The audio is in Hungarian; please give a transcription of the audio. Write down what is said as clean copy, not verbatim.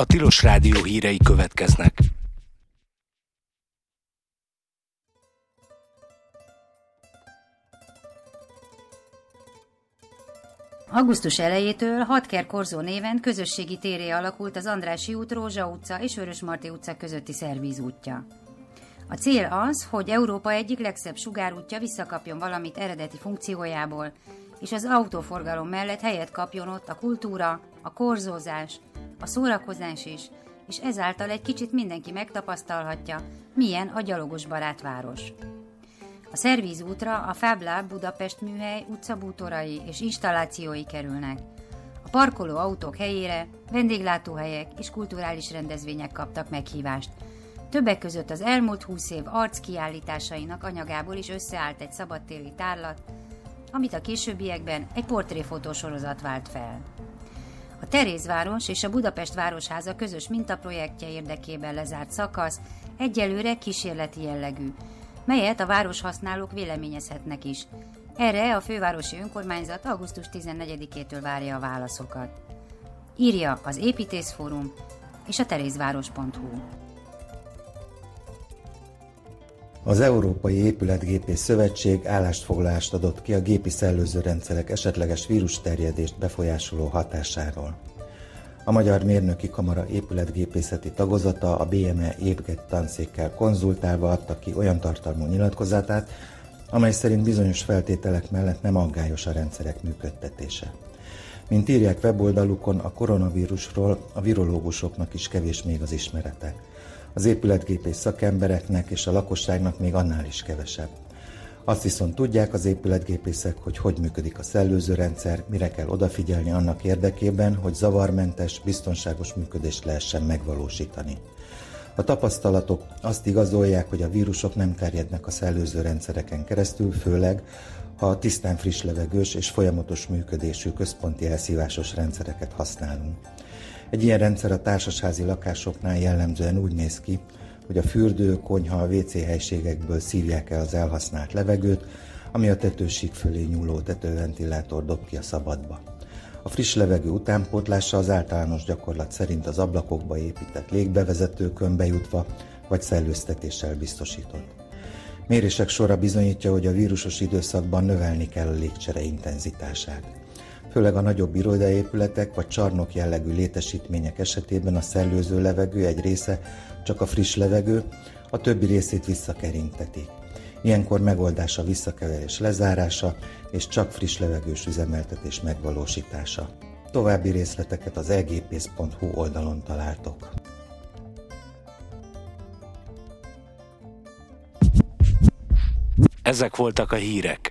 A Tilos Rádió hírei következnek. Augusztus elejétől Hatker Korzó néven közösségi térré alakult az Andrássy út, Rózsa utca és Vörösmarty utca közötti szervízútja. A cél az, hogy Európa egyik legszebb sugárútja visszakapjon valamit eredeti funkciójából, és az autóforgalom mellett helyet kapjon ott a kultúra, a korzózás, a szórakozás is, és ezáltal egy kicsit mindenki megtapasztalhatja, milyen a gyalogosbarát város. A szervízútra a Fab Lab Budapest műhely utcabútorai és installációi kerülnek. A parkoló autók helyére vendéglátóhelyek és kulturális rendezvények kaptak meghívást. Többek között az elmúlt 20 év arckiállításainak anyagából is összeállt egy szabadtéri tárlat, amit a későbbiekben egy portréfotósorozat vált fel. A Terézváros és a Budapest Városháza közös mintaprojektje érdekében lezárt szakasz egyelőre kísérleti jellegű, melyet a városhasználók véleményezhetnek is. Erre a fővárosi önkormányzat augusztus 14-től várja a válaszokat. Írja az Építészfórum és a terézváros.hu. Az Európai Épületgépész Szövetség állásfoglalást adott ki a gépi szellőzőrendszerek esetleges vírusterjedést befolyásoló hatásáról. A Magyar Mérnöki Kamara épületgépészeti tagozata a BME épület tanszékkel konzultálva adta ki olyan tartalmú nyilatkozatát, amely szerint bizonyos feltételek mellett nem aggályos a rendszerek működtetése. Mint írják weboldalukon, a koronavírusról a virológusoknak is kevés még az ismerete. Az épületgépész szakembereknek és a lakosságnak még annál is kevesebb. Azt viszont tudják az épületgépészek, hogy működik a szellőzőrendszer, mire kell odafigyelni annak érdekében, hogy zavarmentes, biztonságos működést lehessen megvalósítani. A tapasztalatok azt igazolják, hogy a vírusok nem terjednek a szellőzőrendszereken keresztül, főleg, ha tisztán friss levegős és folyamatos működésű központi elszívásos rendszereket használunk. Egy ilyen rendszer a társasházi lakásoknál jellemzően úgy néz ki, hogy a fürdő, konyha, WC helységekből szívják el az elhasznált levegőt, ami a tetősík fölé nyúló tetőventilátor dob ki a szabadba. A friss levegő utánpótlása az általános gyakorlat szerint az ablakokba épített légbevezetőkön bejutva vagy szellőztetéssel biztosított. Mérések sora bizonyítja, hogy a vírusos időszakban növelni kell a légcsere intenzitását. Főleg a nagyobb irodaépületek vagy csarnok jellegű létesítmények esetében a szellőző levegő egy része csak a friss levegő, a többi részét visszakeringtetik. Ilyenkor megoldás a visszakeverés lezárása és csak friss levegős üzemeltetés megvalósítása. További részleteket az egpész.hu oldalon találtok. Ezek voltak a hírek.